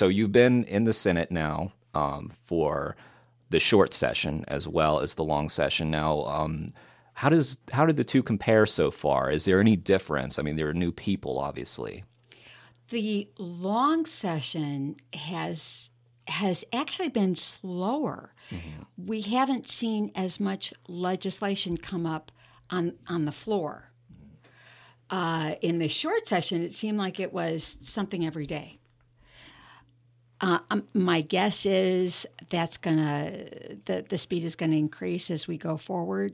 So you've been in the Senate now for the short session as well as the long session. Now, how did the two compare so far? Is there any difference? I mean, there are new people, obviously. The long session has actually been slower. We haven't seen as much legislation come up on the floor. In the short session, it seemed like it was something every day. My guess is that's the speed is gonna increase as we go forward.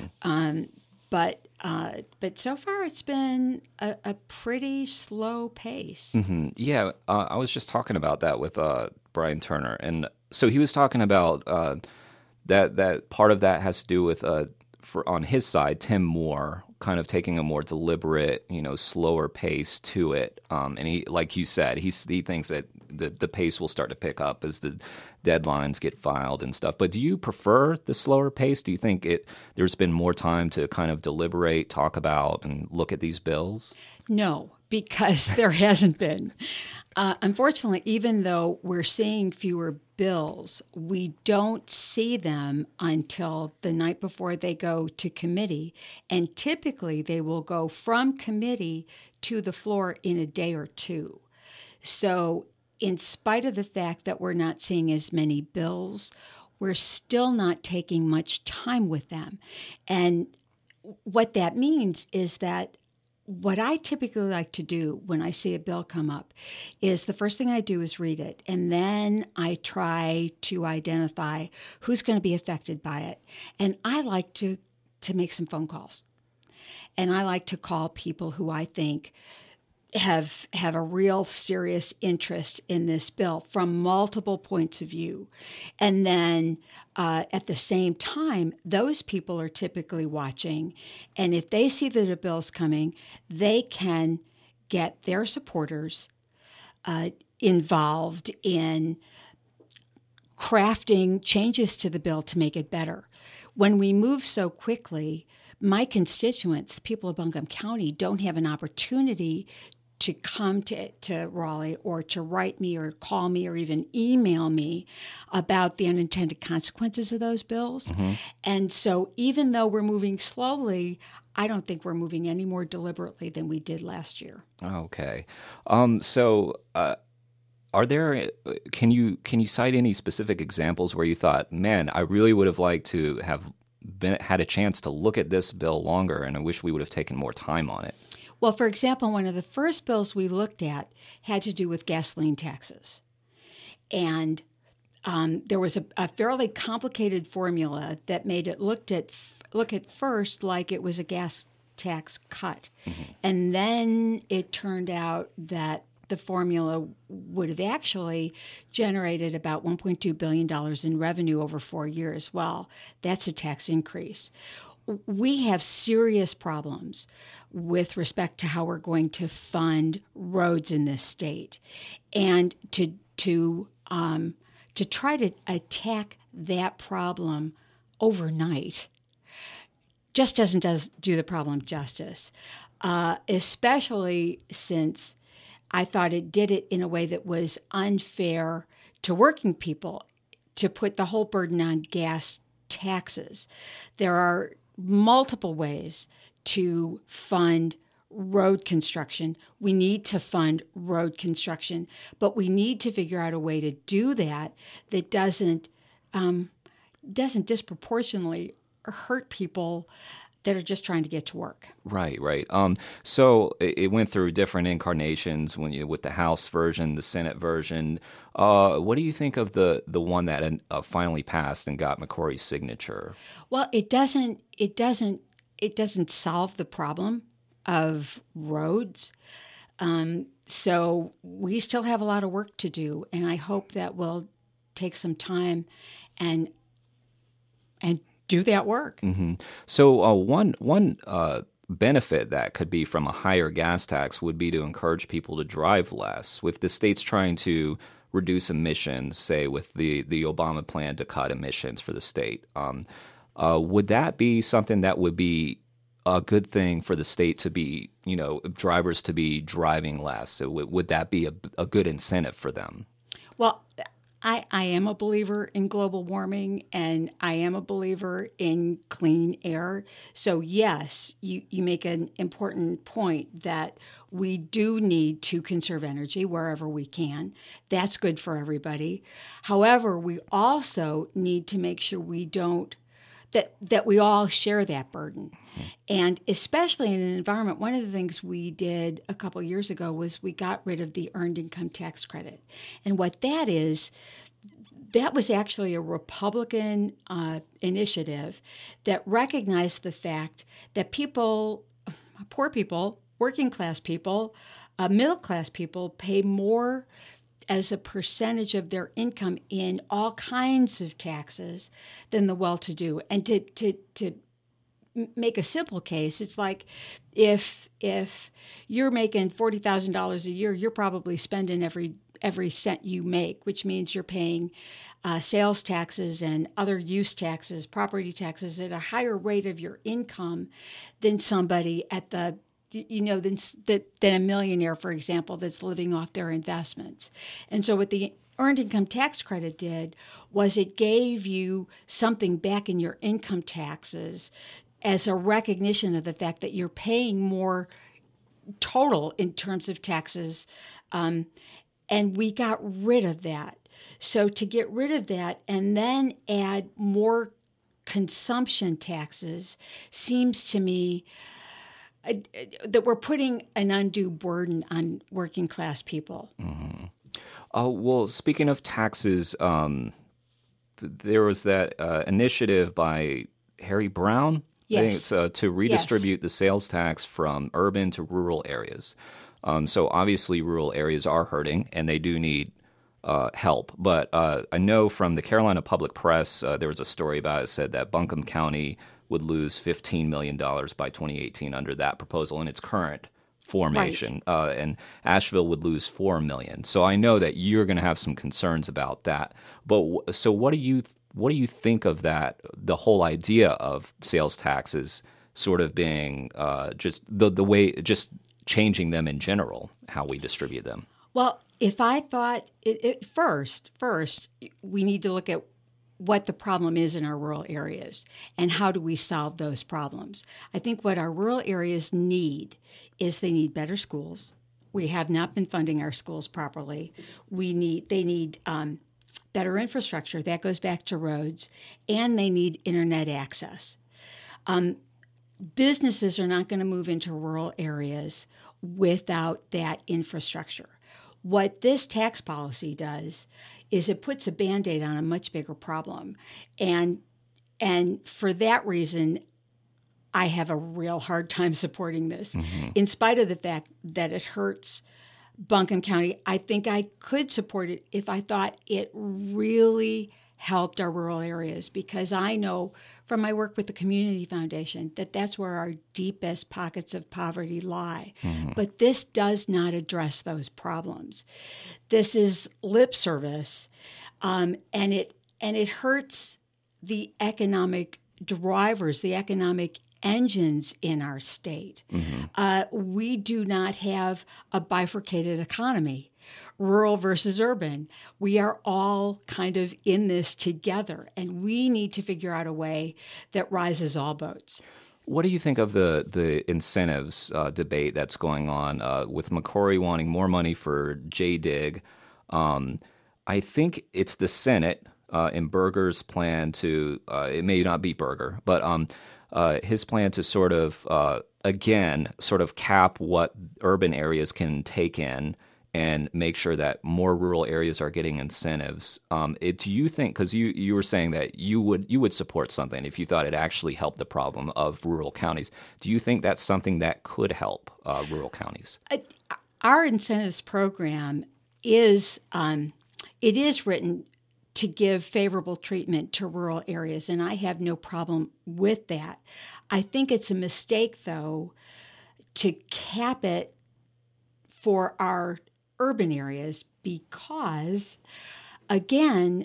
But so far it's been a pretty slow pace. Yeah, I was just talking about that with Brian Turner, and so he was talking about that part of that has to do with on his side, Tim Moore kind of taking a more deliberate, slower pace to it. And he, like you said, he thinks that the pace will start to pick up as the deadlines get filed and stuff. But do you prefer the slower pace? Do you think there's been more time to kind of deliberate, talk about, and look at these bills? No, because there hasn't been. Unfortunately, even though we're seeing fewer bills, we don't see them until the night before they go to committee. And typically, they will go from committee to the floor in a day or two. So, in spite of the fact that we're not seeing as many bills, we're still not taking much time with them. And what that means is that what I typically like to do when I see a bill come up is the first thing I do is read it, and then I try to identify who's going to be affected by it. And I like to make some phone calls. And I like to call people who I think have a real serious interest in this bill from multiple points of view. And then at the same time, those people are typically watching. And if they see that a bill's coming, they can get their supporters involved in crafting changes to the bill to make it better. When we move so quickly, my constituents, the people of Buncombe County, don't have an opportunity to come to Raleigh or to write me or call me or even email me about the unintended consequences of those bills. And so even though we're moving slowly, I don't think we're moving any more deliberately than we did last year. Okay. Are there? Can you cite any specific examples where you thought, man, I really would have liked to have had a chance to look at this bill longer, and I wish we would have taken more time on it? Well, for example, one of the first bills we looked at had to do with gasoline taxes. And there was a fairly complicated formula that made it look at first like it was a gas tax cut. And then it turned out that the formula would have actually generated about $1.2 billion in revenue over 4 years. Well, that's a tax increase. We have serious problems with respect to how we're going to fund roads in this state, and to try to attack that problem overnight just doesn't do the problem justice, especially since I thought it did it in a way that was unfair to working people to put the whole burden on gas taxes. There are multiple ways to fund road construction. We need to fund road construction, but we need to figure out a way to do that that doesn't disproportionately hurt people that are just trying to get to work. Right. So it went through different incarnations with the House version, the Senate version. What do you think of the one that finally passed and got McCrory's signature? Well, it doesn't solve the problem of roads. So we still have a lot of work to do, and I hope that we'll take some time and do that work. So one benefit that could be from a higher gas tax would be to encourage people to drive less. With the states trying to reduce emissions, say with the Obama plan to cut emissions for the state, would that be something that would be a good thing for the state to be, drivers to be driving less? So would that be a good incentive for them? Well, I am a believer in global warming and I am a believer in clean air. So, yes, you make an important point that we do need to conserve energy wherever we can. That's good for everybody. However, we also need to make sure we don't that we all share that burden. And especially in an environment, one of the things we did a couple years ago was we got rid of the earned income tax credit. And what that is, that was actually a Republican initiative that recognized the fact that people, poor people, working class people, middle class people pay more as a percentage of their income in all kinds of taxes than the well-to-do. And to make a simple case, it's like if you're making $40,000 a year, you're probably spending every cent you make, which means you're paying sales taxes and other use taxes, property taxes at a higher rate of your income than somebody at the than a millionaire, for example, that's living off their investments. And so what the earned income tax credit did was it gave you something back in your income taxes as a recognition of the fact that you're paying more total in terms of taxes. And we got rid of that. So to get rid of that and then add more consumption taxes seems to me that we're putting an undue burden on working class people. Mm-hmm. Well, speaking of taxes, there was that initiative by Harry Brown. Yes. I think it's to redistribute the sales tax from urban to rural areas. So obviously rural areas are hurting and they do need help. But I know from the Carolina Public Press, there was a story about it said that Buncombe County would lose $15 million by 2018 under that proposal in its current formation. Right. And Asheville would lose $4 million. So I know that you're going to have some concerns about that. But so what do you think of that, the whole idea of sales taxes sort of being just the way, just changing them in general, how we distribute them? Well, if I thought first, we need to look at what the problem is in our rural areas and how do we solve those problems. I think what our rural areas need is they need better schools. We have not been funding our schools properly. They need better infrastructure. That goes back to roads. And they need internet access. Businesses are not going to move into rural areas without that infrastructure. What this tax policy does is it puts a Band-Aid on a much bigger problem. And for that reason, I have a real hard time supporting this. Mm-hmm. In spite of the fact that it hurts Buncombe County, I think I could support it if I thought it really helped our rural areas, because I know from my work with the Community Foundation that that's where our deepest pockets of poverty lie. Mm-hmm. But this does not address those problems. This is lip service, and it hurts the economic drivers, the economic engines in our state. Mm-hmm. We do not have a bifurcated economy. Rural versus urban. We are all kind of in this together, and we need to figure out a way that rises all boats. What do you think of the incentives debate that's going on with McCrory wanting more money for JDIG? I think it's the Senate in Berger's plan to, it may not be Berger, but his plan to sort of, again, sort of cap what urban areas can take in and make sure that more rural areas are getting incentives. Do you think, because you were saying that you would support something if you thought it actually helped the problem of rural counties. Do you think that's something that could help rural counties? Our incentives program is it is written to give favorable treatment to rural areas, and I have no problem with that. I think it's a mistake, though, to cap it for our urban areas because, again,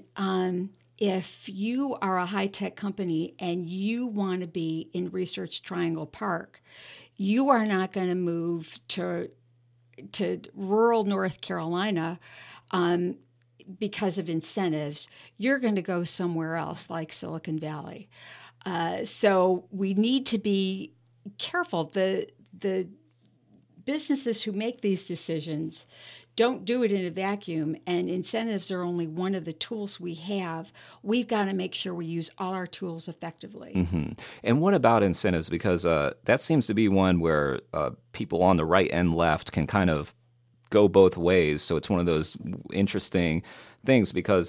if you are a high-tech company and you want to be in Research Triangle Park, you are not going to move to rural North Carolina because of incentives, you're going to go somewhere else like Silicon Valley. So we need to be careful. The businesses who make these decisions don't do it in a vacuum, and incentives are only one of the tools we have. We've got to make sure we use all our tools effectively. Mm-hmm. And what about incentives? Because that seems to be one where people on the right and left can kind of go both ways. So it's one of those interesting things because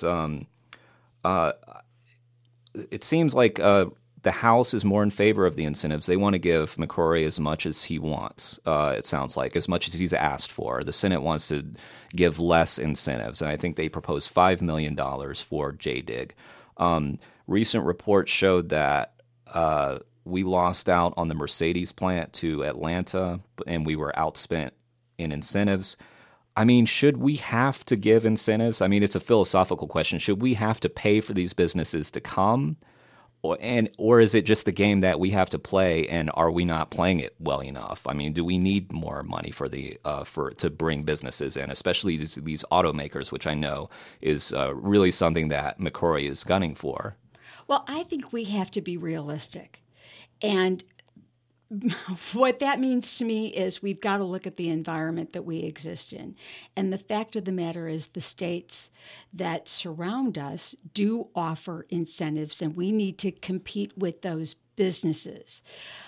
it seems like the House is more in favor of the incentives. They want to give McCrory as much as he wants, it sounds like, as much as he's asked for. The Senate wants to give less incentives, and I think they proposed $5 million for JDIG. Recent reports showed that we lost out on the Mercedes plant to Atlanta, and we were outspent in incentives. I mean, should we have to give incentives? I mean, it's a philosophical question. Should we have to pay for these businesses to come? Or is it just a game that we have to play, and are we not playing it well enough? I mean, do we need more money for to bring businesses in, especially these automakers, which I know is really something that McCrory is gunning for? Well, I think we have to be realistic. And what that means to me is we've got to look at the environment that we exist in. And the fact of the matter is the states that surround us do offer incentives, and we need to compete with those businesses.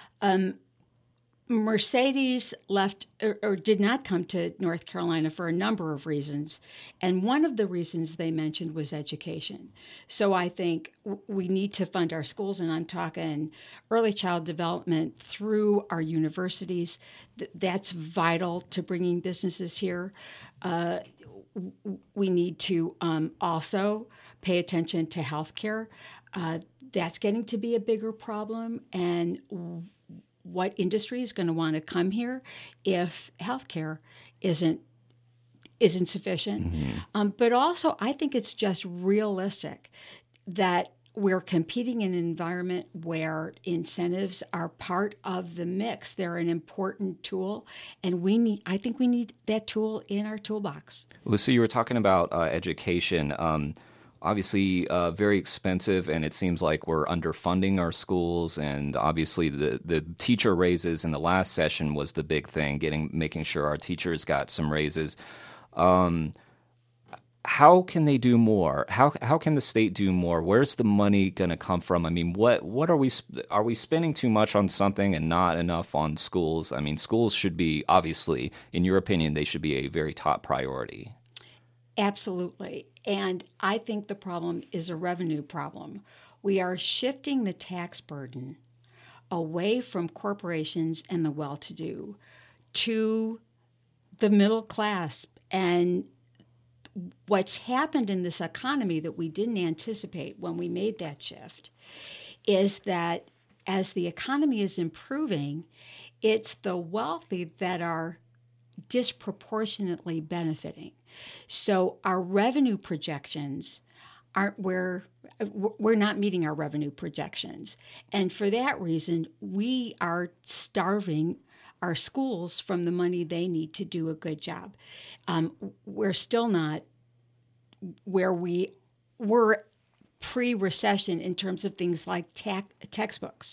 Mercedes left or did not come to North Carolina for a number of reasons. And one of the reasons they mentioned was education. So I think we need to fund our schools, and I'm talking early child development through our universities. That's vital to bringing businesses here. We need to also pay attention to healthcare. That's getting to be a bigger problem. And what industry is going to want to come here if healthcare isn't sufficient? Mm-hmm. But also, I think it's just realistic that we're competing in an environment where incentives are part of the mix. They're an important tool, and I think we need that tool in our toolbox. Well, so you were talking about education. Obviously, very expensive, and it seems like we're underfunding our schools. And obviously, the teacher raises in the last session was the big thing, making sure our teachers got some raises. How can they do more? How can the state do more? Where's the money going to come from? I mean, what are we spending too much on something and not enough on schools? I mean, schools should be, obviously, in your opinion, they should be a very top priority. Absolutely. And I think the problem is a revenue problem. We are shifting the tax burden away from corporations and the well-to-do to the middle class. And what's happened in this economy that we didn't anticipate when we made that shift is that as the economy is improving, it's the wealthy that are disproportionately benefiting. So our revenue projections we're not meeting our revenue projections. And for that reason, we are starving our schools from the money they need to do a good job. We're still not where we were pre-recession in terms of things like textbooks.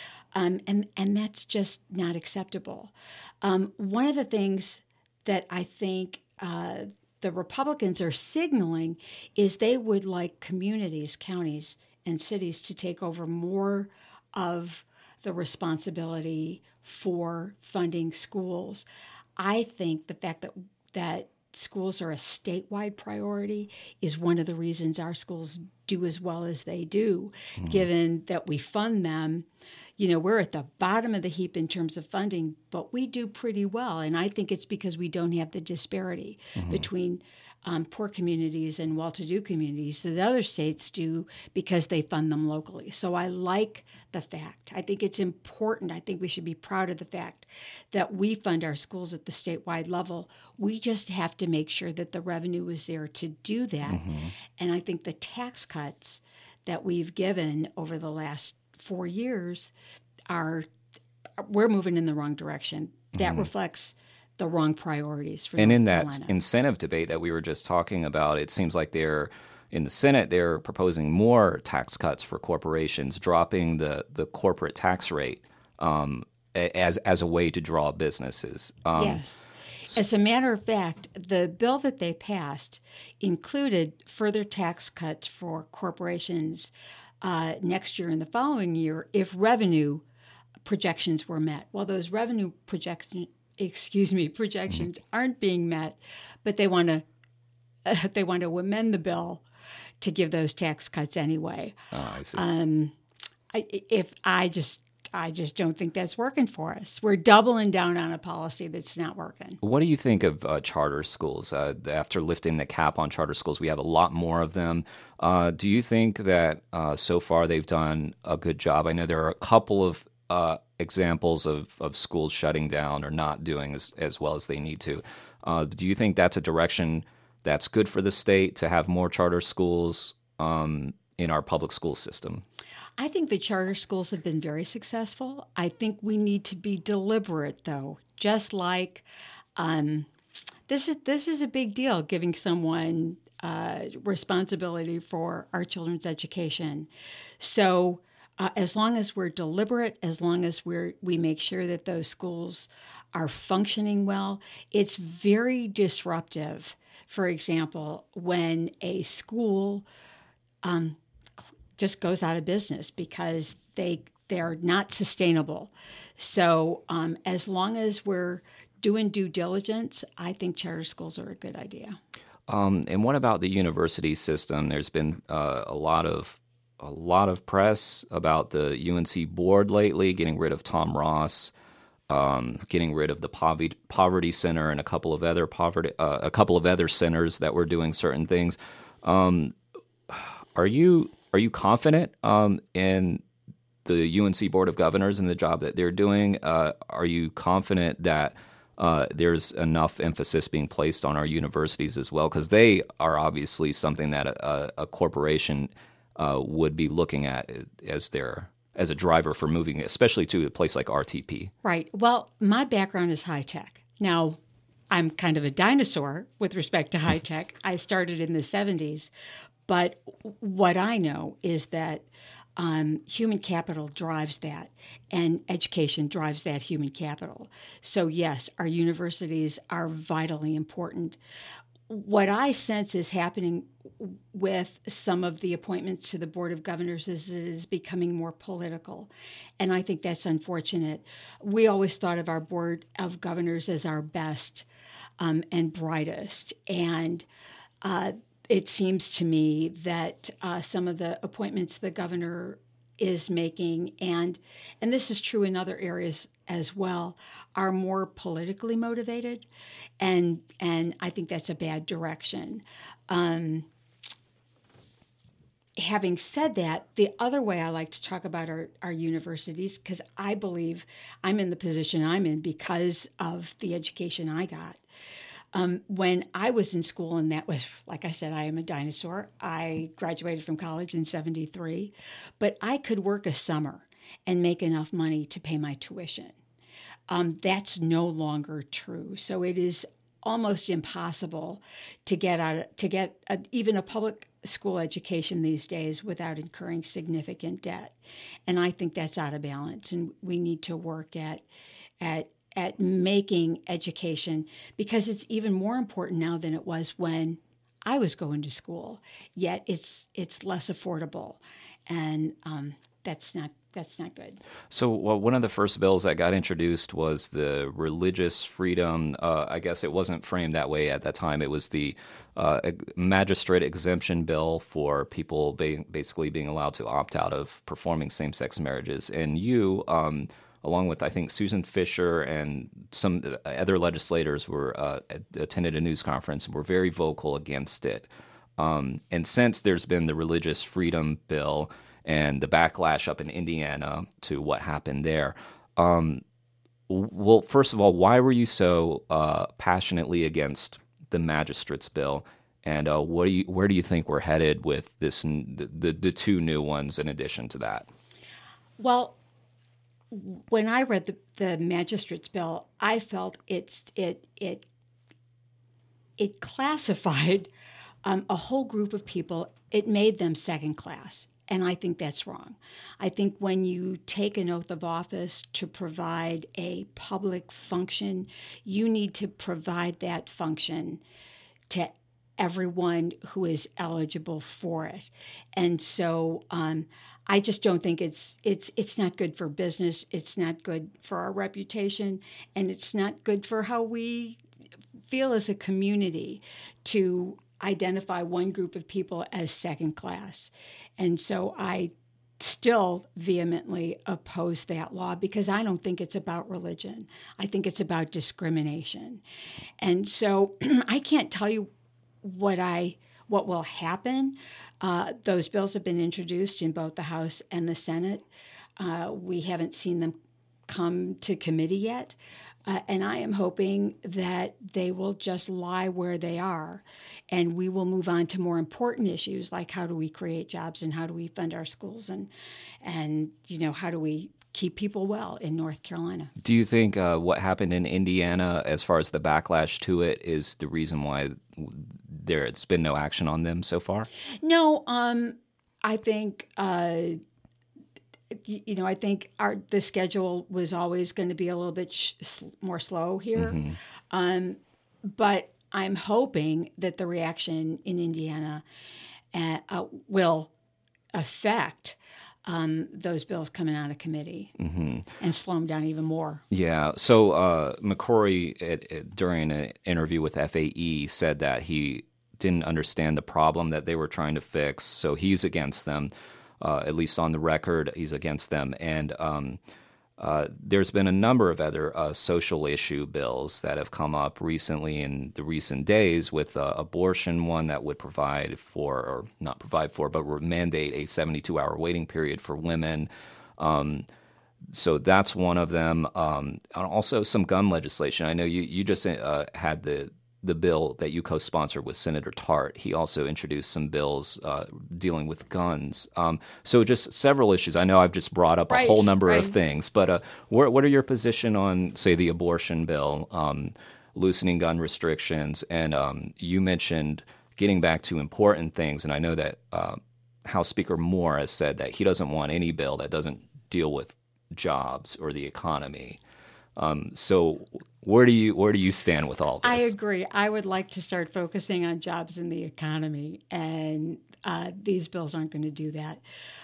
And that's just not acceptable. One of the things that I think the Republicans are signaling is they would like communities, counties, and cities to take over more of the responsibility for funding schools. I think the fact that schools are a statewide priority is one of the reasons our schools do as well as they do, given that we fund them. You know, we're at the bottom of the heap in terms of funding, but we do pretty well. And I think it's because we don't have the disparity between poor communities and well-to-do communities that other states do because they fund them locally. So I like the fact. I think it's important. I think we should be proud of the fact that we fund our schools at the statewide level. We just have to make sure that the revenue is there to do that. And I think the tax cuts that we've given over the last 4 years we're moving in the wrong direction. That reflects the wrong priorities for And North in that Carolina. incentive debate that we were just talking about, it seems like in the Senate, they're proposing more tax cuts for corporations, dropping the corporate tax rate as a way to draw businesses. Yes. As a matter of fact, the bill that they passed included further tax cuts for corporations next year and the following year if revenue projections were met. Well, those revenue projections aren't being met, but they want to amend the bill to give those tax cuts anyway. I see. I just don't think that's working for us. We're doubling down on a policy that's not working. What do you think of charter schools? After lifting the cap on charter schools, we have a lot more of them. Do you think that so far they've done a good job? I know there are a couple of examples of schools shutting down or not doing as well as they need to. Do you think that's a direction that's good for the state to have more charter schools in our public school system? I think the charter schools have been very successful. I think we need to be deliberate, though. Just like this is a big deal, giving someone responsibility for our children's education. So as long as we're deliberate, as long as we make sure that those schools are functioning well, it's very disruptive. For example, when a school just goes out of business because they're not sustainable. So as long as we're doing due diligence, I think charter schools are a good idea. And what about the university system? There's been a lot of press about the UNC board lately, getting rid of Tom Ross, getting rid of the Poverty Center and a couple of other centers that were doing certain things. Are you confident in the UNC Board of Governors and the job that they're doing? Are you confident that there's enough emphasis being placed on our universities as well? Because they are obviously something that a corporation would be looking at as a driver for moving, especially to a place like RTP. Right. Well, my background is high tech. Now, I'm kind of a dinosaur with respect to high tech. I started in the 70s. But what I know is that human capital drives that, and education drives that human capital. So yes, our universities are vitally important. What I sense is happening with some of the appointments to the Board of Governors is it is becoming more political, and I think that's unfortunate. We always thought of our Board of Governors as our best and brightest, and it seems to me that some of the appointments the governor is making, and this is true in other areas as well, are more politically motivated, and I think that's a bad direction. Having said that, the other way I like to talk about our universities, because I believe I'm in the position I'm in because of the education I got. When I was in school, and that was, like I said, I am a dinosaur. I graduated from college in 73, but I could work a summer and make enough money to pay my tuition. That's no longer true. So it is almost impossible to get even a public school education these days without incurring significant debt. And I think that's out of balance, and we need to work at making education, because it's even more important now than it was when I was going to school. Yet it's less affordable, and that's not good. So one of the first bills that got introduced was the religious freedom. I guess it wasn't framed that way at that time. It was the magistrate exemption bill for people basically being allowed to opt out of performing same-sex marriages. And you, along with, I think, Susan Fisher and some other legislators attended a news conference and were very vocal against it. And since there's been the religious freedom bill and the backlash up in Indiana to what happened there, well, first of all, why were you so passionately against the magistrates bill? And where do you think we're headed with this, the two new ones in addition to that? Well, when I read the magistrate's bill, I felt it classified a whole group of people. It made them second class. And I think that's wrong. I think when you take an oath of office to provide a public function, you need to provide that function to everyone who is eligible for it. And so I just don't think it's not good for business. It's not good for our reputation, and it's not good for how we feel as a community to identify one group of people as second class. And so I still vehemently oppose that law because I don't think it's about religion. I think it's about discrimination. And so I can't tell you what will happen. Those bills have been introduced in both the House and the Senate. We haven't seen them come to committee yet. And I am hoping that they will just lie where they are, and we will move on to more important issues like how do we create jobs and how do we fund our schools and how do we keep people well in North Carolina. Do you think what happened in Indiana, as far as the backlash to it, is the reason why there's been no action on them so far? No, I think. I think the schedule was always going to be a little bit more slow here. Mm-hmm. But I'm hoping that the reaction in Indiana will affect those bills coming out of committee and slow them down even more. Yeah. So McCrory, during an interview with FAE, said that he didn't understand the problem that they were trying to fix, so he's against them. At least on the record, he's against them. And there's been a number of other social issue bills that have come up recently in the recent days, with abortion, one that would provide for, or not provide for, but would mandate a 72-hour waiting period for women. So that's one of them. And also some gun legislation. I know you just had the bill that you co-sponsored with Senator Tartt. He also introduced some bills dealing with guns. So just several issues. I know I've just brought up a whole number of things, but what are your position on, say, the abortion bill, loosening gun restrictions? And you mentioned getting back to important things, and I know that House Speaker Moore has said that he doesn't want any bill that doesn't deal with jobs or the economy. So where do you stand with all this? I agree. I would like to start focusing on jobs in the economy, and these bills aren't going to do that.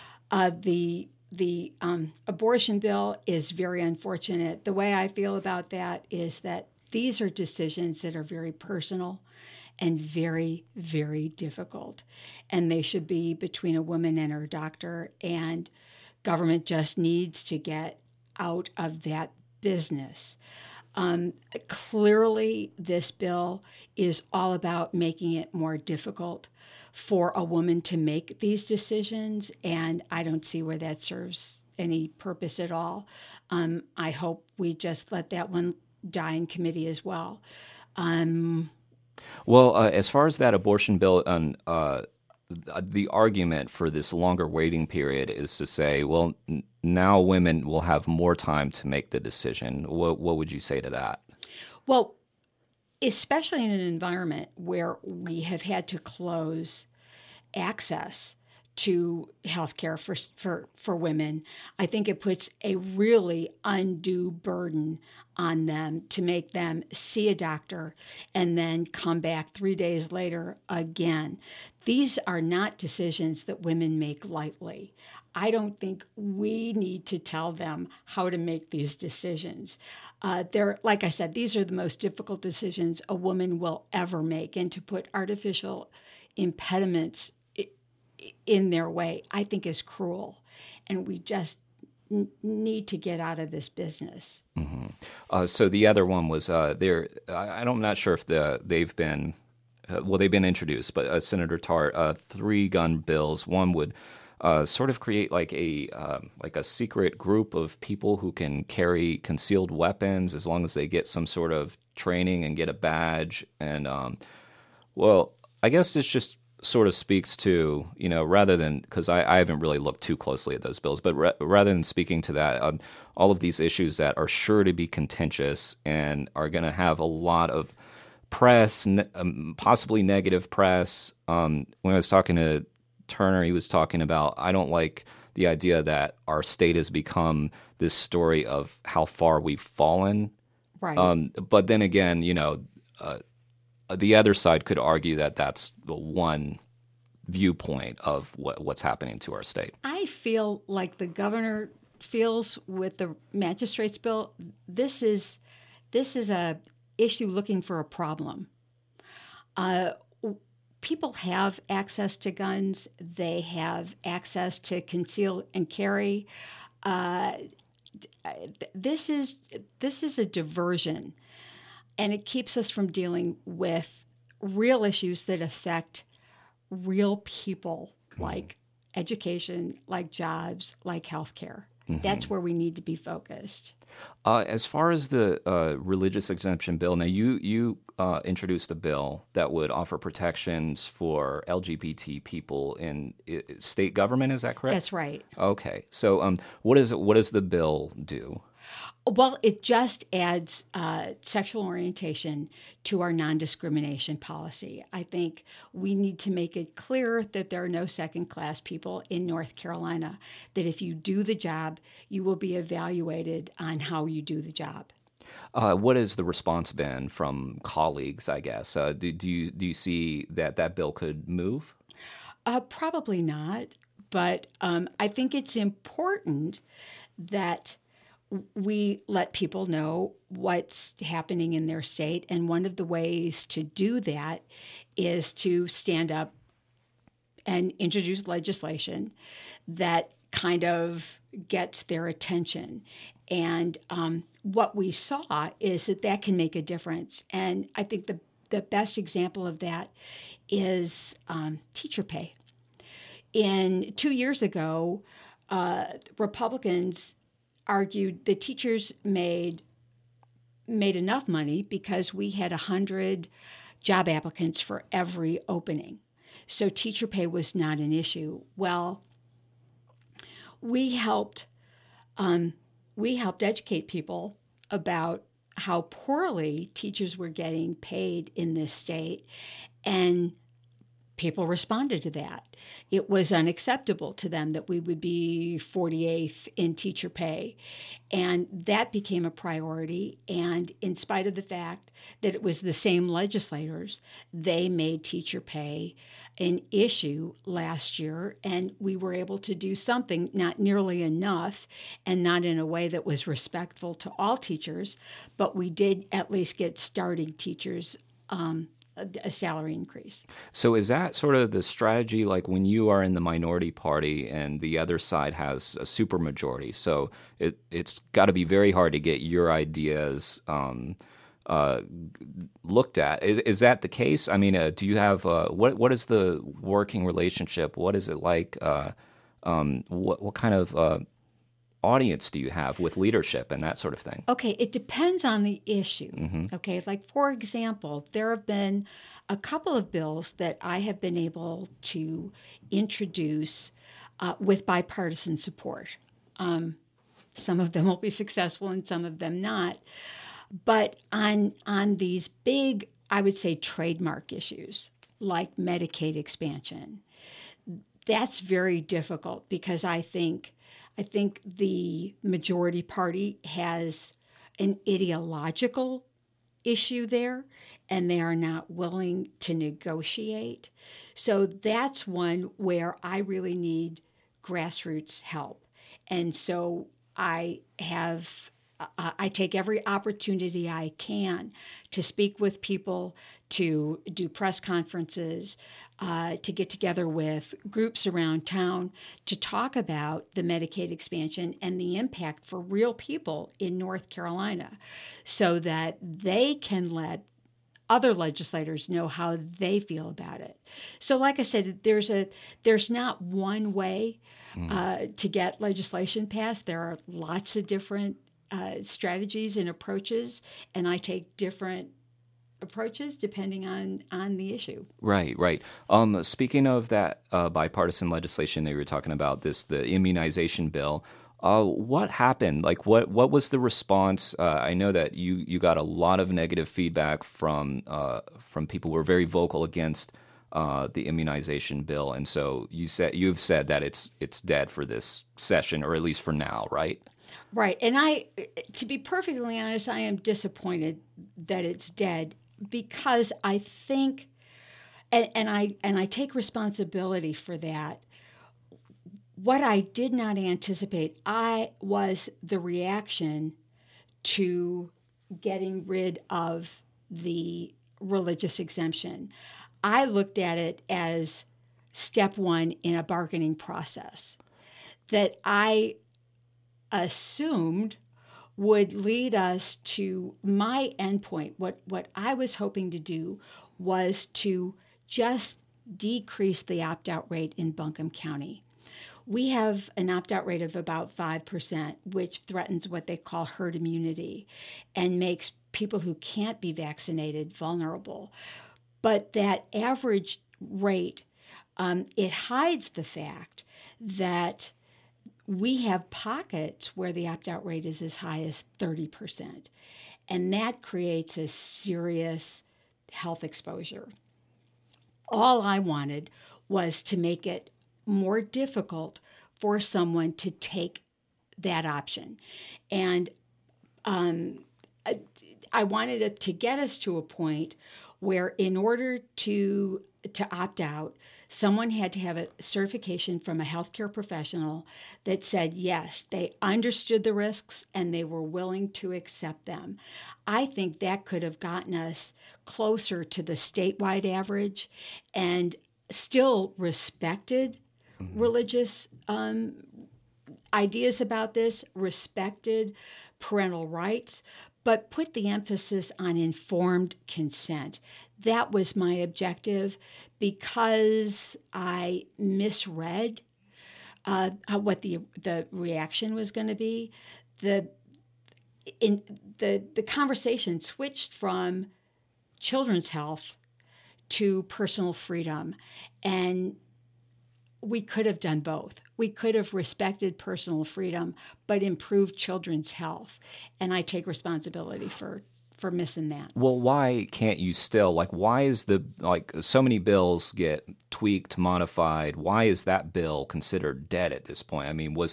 The abortion bill is very unfortunate. The way I feel about that is that these are decisions that are very personal and very, very difficult, and they should be between a woman and her doctor, and government just needs to get out of that business. Clearly, this bill is all about making it more difficult for a woman to make these decisions, and I don't see where that serves any purpose at all. I hope we just let that one die in committee as well. Well, as far as that abortion bill, the argument for this longer waiting period is to say, well, now women will have more time to make the decision. What would you say to that? Well, especially in an environment where we have had to close access to health care for women, I think it puts a really undue burden on them to make them see a doctor and then come back 3 days later again. These are not decisions that women make lightly. I don't think we need to tell them how to make these decisions. Like I said, these are the most difficult decisions a woman will ever make, and to put artificial impediments in their way, I think is cruel, and we just need to get out of this business. Mm-hmm. So the other one was I'm not sure if they've been introduced, but Senator Tartt, 3 gun bills. One would sort of create like a secret group of people who can carry concealed weapons as long as they get some sort of training and get a badge. And well, I guess it's just sort of speaks to, rather than, because I haven't really looked too closely at those bills, but rather than speaking to that, all of these issues that are sure to be contentious and are going to have a lot of press, possibly negative press. When I was talking to Turner, he was talking about, I don't like the idea that our state has become this story of how far we've fallen. Right. But then again, the other side could argue that that's the one viewpoint of what's happening to our state. I feel like the governor feels with the magistrates bill. This is a issue looking for a problem. People have access to guns. They have access to conceal and carry. This is a diversion, and it keeps us from dealing with real issues that affect real people, like education, like jobs, like healthcare. That's where we need to be focused. As far as the religious exemption bill, now you introduced a bill that would offer protections for LGBT people in state government. Is that correct? That's right. Okay. So, what does the bill do? Well, it just adds sexual orientation to our non-discrimination policy. I think we need to make it clear that there are no second-class people in North Carolina, that if you do the job, you will be evaluated on how you do the job. What has the response been from colleagues, I guess? Do you see that bill could move? Probably not, but I think it's important that we let people know what's happening in their state. And one of the ways to do that is to stand up and introduce legislation that kind of gets their attention. And what we saw is that can make a difference. And I think the best example of that is teacher pay. 2 years ago, Republicans argued the teachers made enough money because we had 100 job applicants for every opening. So teacher pay was not an issue. Well, we helped educate people about how poorly teachers were getting paid in this state, and people responded to that. It was unacceptable to them that we would be 48th in teacher pay. And that became a priority. And in spite of the fact that it was the same legislators, they made teacher pay an issue last year. And we were able to do something, not nearly enough, and not in a way that was respectful to all teachers, but we did at least get starting teachers a salary increase. So is that sort of the strategy, like when you are in the minority party and the other side has a supermajority? So it's got to be very hard to get your ideas looked at. Is that the case? I mean, do you have what is the working relationship? What is it like? What kind of audience do you have with leadership and that sort of thing? Okay, it depends on the issue. Okay, like for example, there have been a couple of bills that I have been able to introduce with bipartisan support. Some of them will be successful and some of them not. But on these big, I would say, trademark issues like Medicaid expansion, that's very difficult because I think the majority party has an ideological issue there, and they are not willing to negotiate. So that's one where I really need grassroots help. And so I take every opportunity I can to speak with people, to do press conferences, to get together with groups around town to talk about the Medicaid expansion and the impact for real people in North Carolina so that they can let other legislators know how they feel about it. So like I said, there's not one way to get legislation passed. There are lots of different strategies and approaches, and I take different approaches depending on the issue. Right, right. Speaking of that bipartisan legislation that you were talking about, the immunization bill. What happened? Like, what was the response? I know that you got a lot of negative feedback from people who were very vocal against the immunization bill, and so you've said that it's dead for this session, or at least for now, right? Right. And to be perfectly honest, I am disappointed that it's dead because I think, and I take responsibility for that. What I did not anticipate, was the reaction to getting rid of the religious exemption. I looked at it as step one in a bargaining process that I assumed would lead us to my endpoint. What I was hoping to do was to just decrease the opt-out rate in Buncombe County. We have an opt-out rate of about 5%, which threatens what they call herd immunity and makes people who can't be vaccinated vulnerable. But that average rate, it hides the fact that we have pockets where the opt-out rate is as high as 30%. And that creates a serious health exposure. All I wanted was to make it more difficult for someone to take that option. And I wanted it to get us to a point where in order to opt out, someone had to have a certification from a healthcare professional that said, yes, they understood the risks and they were willing to accept them. I think that could have gotten us closer to the statewide average and still respected religious ideas about this, respected parental rights, but put the emphasis on informed consent. That was my objective because I misread what the reaction was going to be. The conversation switched from children's health to personal freedom, and we could have done both. We could have respected personal freedom, but improved children's health. And I take responsibility for missing that. Well, why can't you still, like, why is so many bills get tweaked, modified? Why is that bill considered dead at this point? I mean, is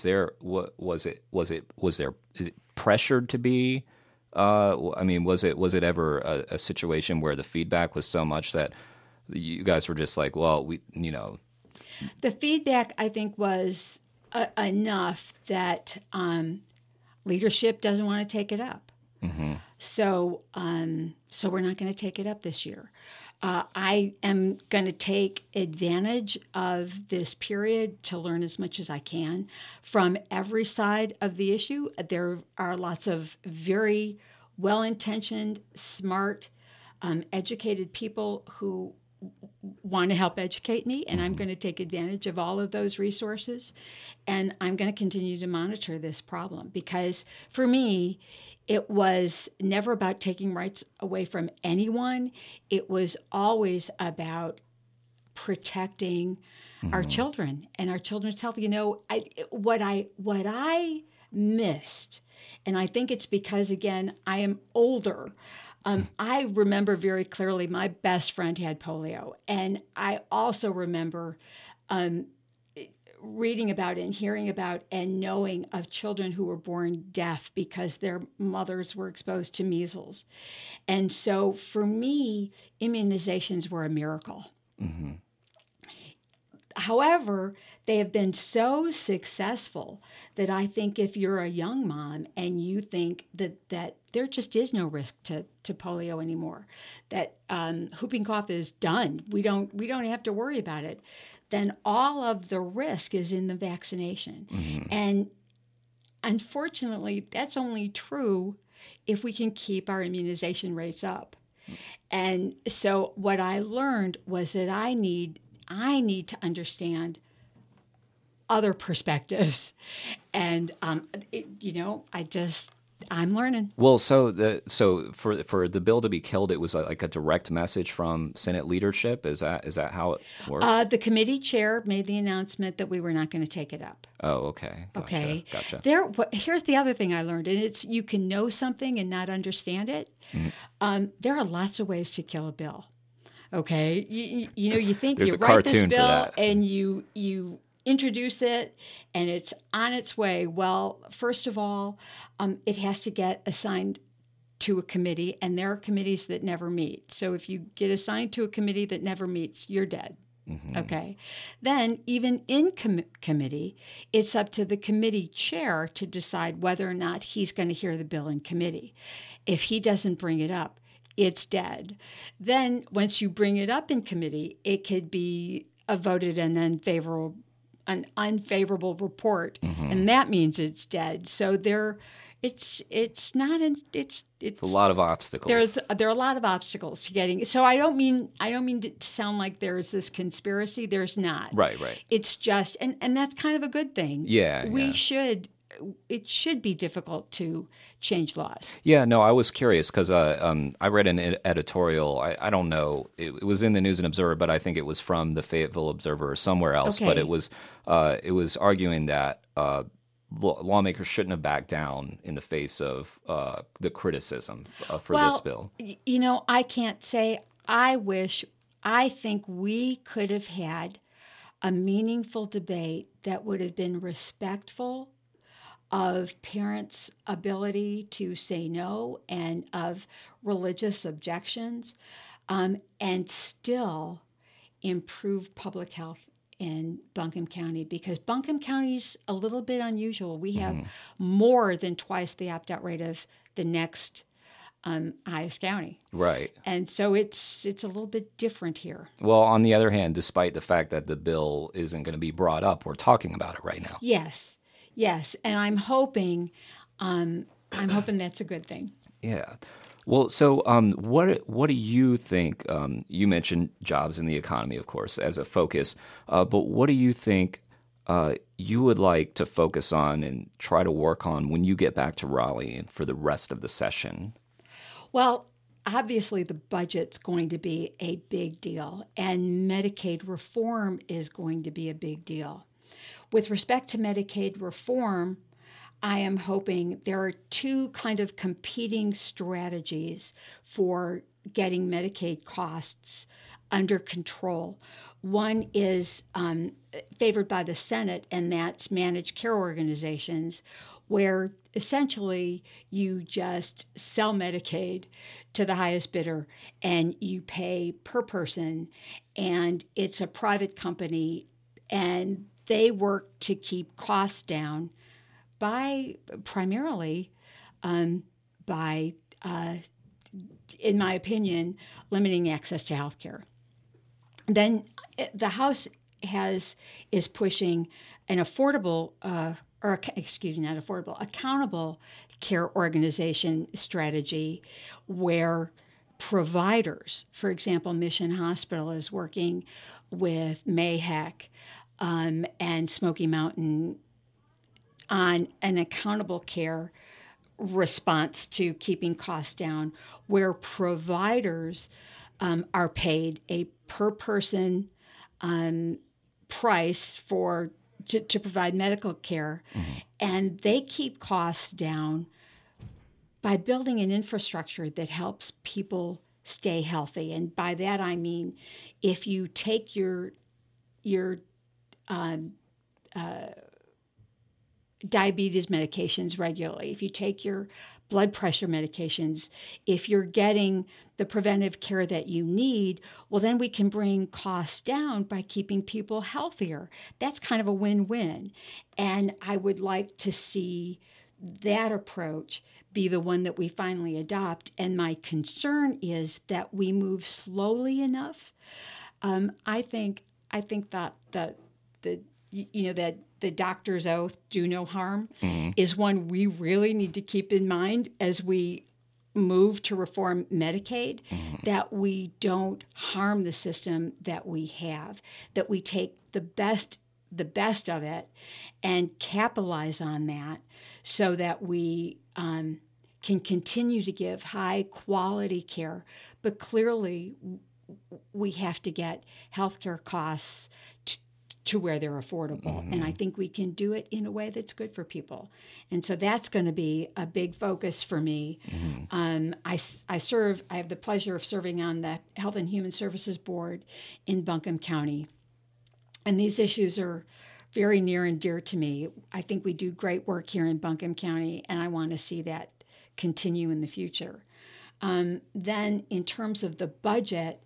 it pressured to be? I mean, was it ever a situation where the feedback was so much that you guys were just like, well, The feedback, I think, was enough that leadership doesn't want to take it up. Mm-hmm. So we're not going to take it up this year. I am going to take advantage of this period to learn as much as I can from every side of the issue. There are lots of very well-intentioned, smart, educated people who want to help educate me, and I'm going to take advantage of all of those resources. And I'm going to continue to monitor this problem because for me, it was never about taking rights away from anyone. It was always about protecting our children and our children's health. What I missed, and I think it's because, again, I am older. I remember very clearly my best friend had polio. And I also remember reading about it and hearing about and knowing of children who were born deaf because their mothers were exposed to measles. And so for me, immunizations were a miracle. Mm-hmm. However, they have been so successful that I think if you're a young mom and you think that there just is no risk to polio anymore, that whooping cough is done, we don't have to worry about it, then all of the risk is in the vaccination. Mm-hmm. And unfortunately, that's only true if we can keep our immunization rates up. And so what I learned was that I need to understand other perspectives. And, I just I'm learning. Well, so for the bill to be killed, it was like a direct message from Senate leadership. Is that how it worked? The committee chair made the announcement that we were not going to take it up. Oh, okay, Okay. gotcha. Here's the other thing I learned, and it's you can know something and not understand it. There are lots of ways to kill a bill. Okay, you know, you think There's you a write this cartoon for bill that. and you introduce it, and it's on its way. Well, first of all, it has to get assigned to a committee, and there are committees that never meet. So if you get assigned to a committee that never meets, you're dead. Okay. Then, even in committee, it's up to the committee chair to decide whether or not he's going to hear the bill in committee. If he doesn't bring it up, it's dead. Then, once you bring it up in committee, it could be voted an unfavorable report, and that means it's dead. So it's not an it's A lot of obstacles. there are a lot of obstacles to getting. So I don't mean to sound like there's this conspiracy. There's not. Right. It's just and that's kind of a good thing. Yeah. It should be difficult to change laws. Yeah, no, I was curious because I read an editorial. I don't know, it was in the News and Observer, but I think it was from the Fayetteville Observer or somewhere else. Okay. But it was arguing that lawmakers shouldn't have backed down in the face of the criticism for this bill. You know, I can't say. I think we could have had a meaningful debate that would have been respectful of parents' ability to say no and of religious objections, and still improve public health in Buncombe County, because Buncombe County's a little bit unusual. We have more than twice the opt-out rate of the next highest county. Right. And so it's a little bit different here. Well, on the other hand, despite the fact that the bill isn't going to be brought up, we're talking about it right now. Yes, and I'm hoping that's a good thing. Yeah. Well, so what do you think? You mentioned jobs in the economy, of course, as a focus, but what do you think you would like to focus on and try to work on when you get back to Raleigh and for the rest of the session? Well, obviously the budget's going to be a big deal, and Medicaid reform is going to be a big deal. With respect to Medicaid reform, I am hoping there are two kind of competing strategies for getting Medicaid costs under control. One is favored by the Senate, and that's managed care organizations, where essentially you just sell Medicaid to the highest bidder and you pay per person, and it's a private company, and they work to keep costs down by primarily by, in my opinion, limiting access to health care. Then the House is pushing an accountable care organization strategy where providers, for example, Mission Hospital is working with MAHEC and Smoky Mountain on an accountable care response to keeping costs down, where providers are paid a per person price to provide medical care, and they keep costs down by building an infrastructure that helps people stay healthy. And by that I mean, if you take your diabetes medications regularly, if you take your blood pressure medications, if you're getting the preventive care that you need, well, then we can bring costs down by keeping people healthier. That's kind of a win-win. And I would like to see that approach be the one that we finally adopt. And my concern is that we move slowly enough. I think that that the doctor's oath, do no harm, is one we really need to keep in mind as we move to reform Medicaid, that we don't harm the system that we have, that we take the best of it and capitalize on that so that we can continue to give high quality care, but clearly we have to get healthcare costs to where they're affordable. And I think we can do it in a way that's good for people. And so that's going to be a big focus for me. I have the pleasure of serving on the Health and Human Services Board in Buncombe County. And these issues are very near and dear to me. I think we do great work here in Buncombe County, and I want to see that continue in the future. Then in terms of the budget,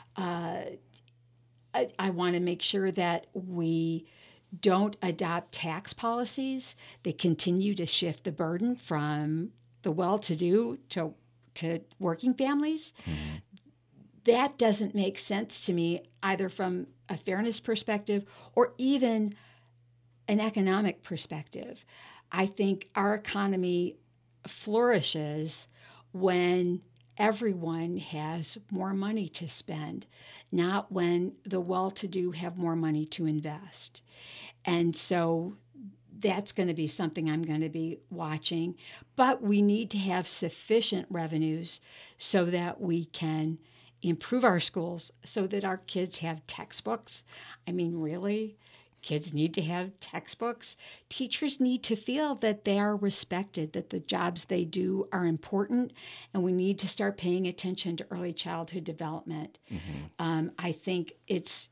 I want to make sure that we don't adopt tax policies that continue to shift the burden from the well-to-do to working families. That doesn't make sense to me, either from a fairness perspective or even an economic perspective. I think our economy flourishes when everyone has more money to spend, not when the well-to-do have more money to invest. And so that's going to be something I'm going to be watching. But we need to have sufficient revenues so that we can improve our schools, so that our kids have textbooks. I mean, really? Kids need to have textbooks. Teachers need to feel that they are respected, that the jobs they do are important, and we need to start paying attention to early childhood development. I think it's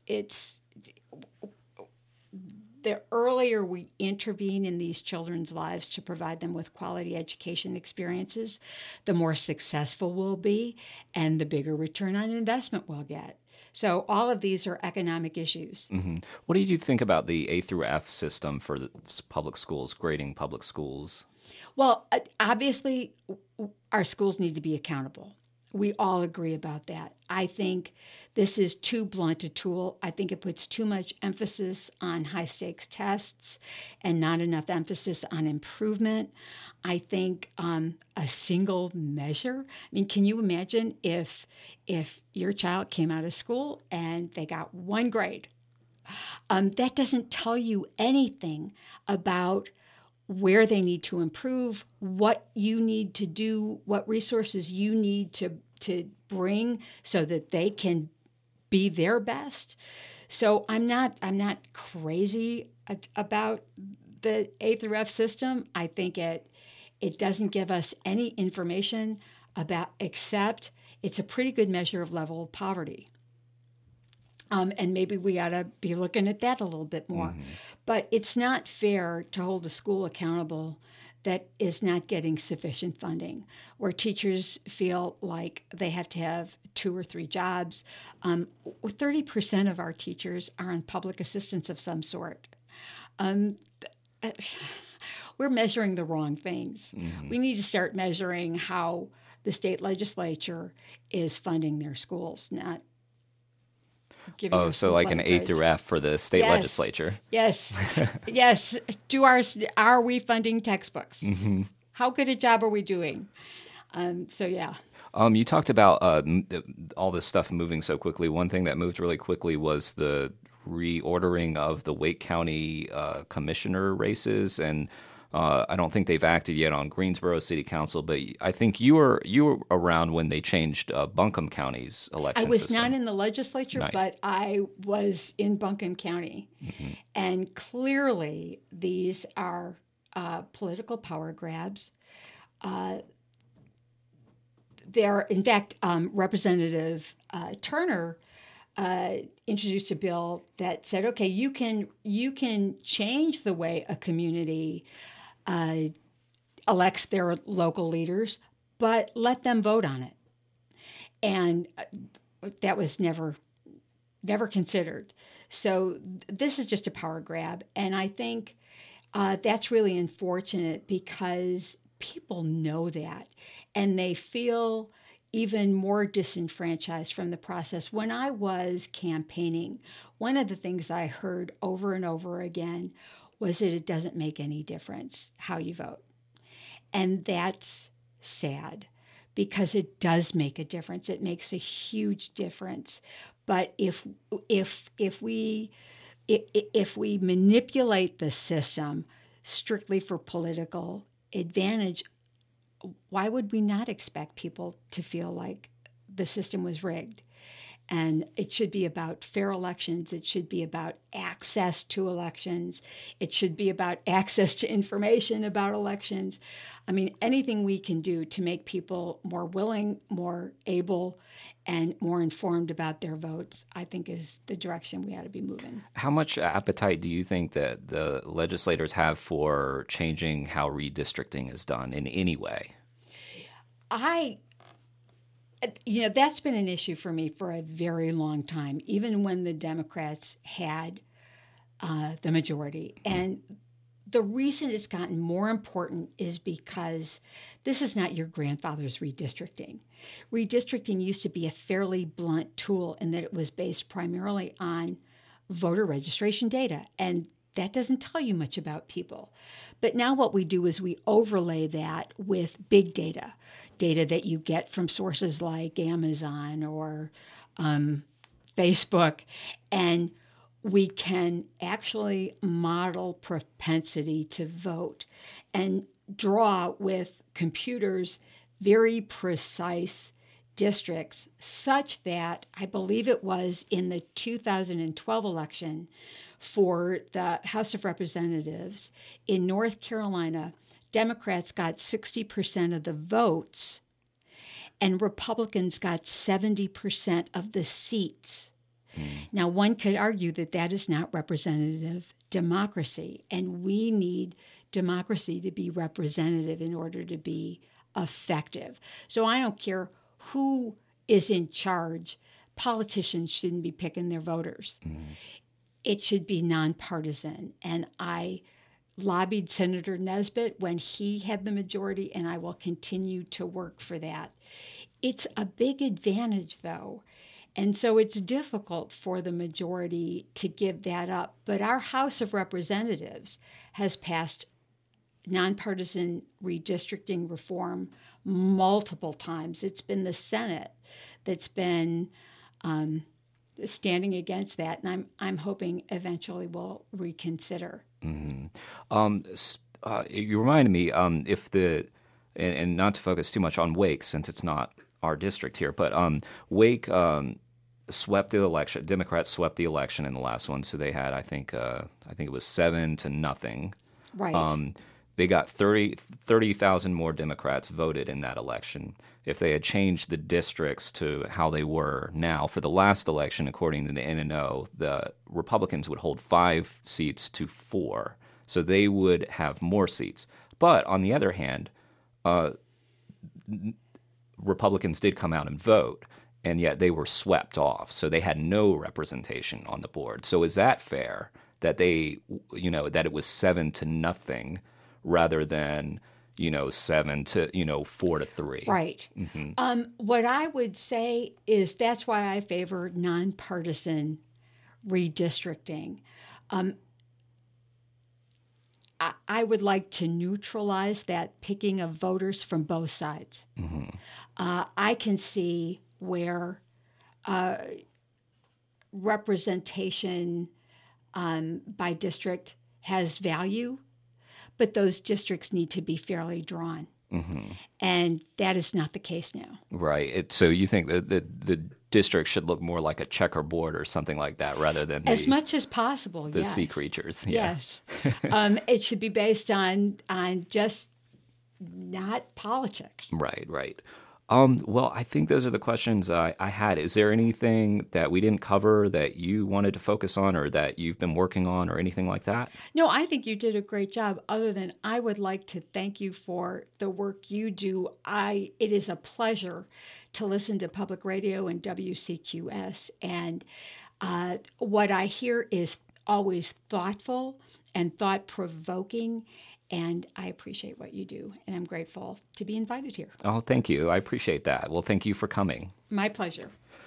the earlier we intervene in these children's lives to provide them with quality education experiences, the more successful we'll be and the bigger return on investment we'll get. So all of these are economic issues. What do you think about the A through F system for the public schools, grading public schools? Well, obviously, our schools need to be accountable. We all agree about that. I think this is too blunt a tool. I think it puts too much emphasis on high-stakes tests and not enough emphasis on improvement. I think a single measure. I mean, can you imagine if your child came out of school and they got one grade? That doesn't tell you anything about where they need to improve, what you need to do, what resources you need to bring so that they can be their best. So I'm not crazy about the A through F system. I think it doesn't give us any information about, except it's a pretty good measure of level of poverty. And maybe we ought to be looking at that a little bit more. But it's not fair to hold a school accountable that is not getting sufficient funding, where teachers feel like they have to have 2 or 3 jobs. 30% of our teachers are on public assistance of some sort. We're measuring the wrong things. We need to start measuring how the state legislature is funding their schools, not giving so like an A through F for the state legislature. Yes. Yes. Are we funding textbooks? How good a job are we doing? So, yeah. You talked about all this stuff moving so quickly. One thing that moved really quickly was the reordering of the Wake County commissioner races, and I don't think they've acted yet on Greensboro City Council, but I think you were around when they changed Buncombe County's election I was system. not in the legislature, but I was in Buncombe County. And clearly these are political power grabs. In fact, Representative Turner introduced a bill that said, okay, you can change the way a community elects their local leaders, but let them vote on it. And that was never considered. So this is just a power grab. And I think that's really unfortunate because people know that and they feel even more disenfranchised from the process. When I was campaigning, one of the things I heard over and over again was that it doesn't make any difference how you vote. And that's sad because it does make a difference. It makes a huge difference. But if we manipulate the system strictly for political advantage, why would we not expect people to feel like the system was rigged? And it should be about fair elections. It should be about access to elections. It should be about access to information about elections. I mean, anything we can do to make people more willing, more able, and more informed about their votes, I think is the direction we ought to be moving. How much appetite do you think that the legislators have for changing how redistricting is done in any way? That's been an issue for me for a very long time, even when the Democrats had the majority. And the reason it's gotten more important is because this is not your grandfather's redistricting. Redistricting used to be a fairly blunt tool in that it was based primarily on voter registration data, and that doesn't tell you much about people. But now what we do is we overlay that with big data that you get from sources like Amazon or Facebook, and we can actually model propensity to vote and draw with computers very precise districts, such that I believe it was in the 2012 election for the House of Representatives in North Carolina, Democrats got 60% of the votes and Republicans got 70% of the seats. Now, one could argue that that is not representative democracy, and we need democracy to be representative in order to be effective. So I don't care who is in charge. Politicians shouldn't be picking their voters. It should be nonpartisan. And I lobbied Senator Nesbitt when he had the majority, and I will continue to work for that. It's a big advantage, though. And so it's difficult for the majority to give that up. But our House of Representatives has passed nonpartisan redistricting reform multiple times. It's been the Senate that's been standing against that, and I'm hoping eventually we'll reconsider. You reminded me, and not to focus too much on Wake since it's not our district here, but Wake swept the election. Democrats swept the election in the last one, so they had I think it was 7-0. Right. They got 30,000 more Democrats voted in that election. If they had changed the districts to how they were now for the last election, according to the NNO, the Republicans would hold 5 seats to 4. So they would have more seats. But on the other hand, Republicans did come out and vote, and yet they were swept off. So they had no representation on the board. So is that fair that that it was 7-0 rather than 4-3? Right. What I would say is that's why I favor nonpartisan redistricting. I would like to neutralize that picking of voters from both sides. I can see where representation by district has value, but those districts need to be fairly drawn. And that is not the case now. Right. So you think that the district should look more like a checkerboard or something like that rather than as much as possible, the sea creatures. Yes. It should be based on just not politics. Right. Well, I think those are the questions I had. Is there anything that we didn't cover that you wanted to focus on or that you've been working on or anything like that? No, I think you did a great job. Other than I would like to thank you for the work you do. It is a pleasure to listen to public radio and WCQS. And what I hear is always thoughtful and thought-provoking. And I appreciate what you do, and I'm grateful to be invited here. Oh, thank you. I appreciate that. Well, thank you for coming. My pleasure.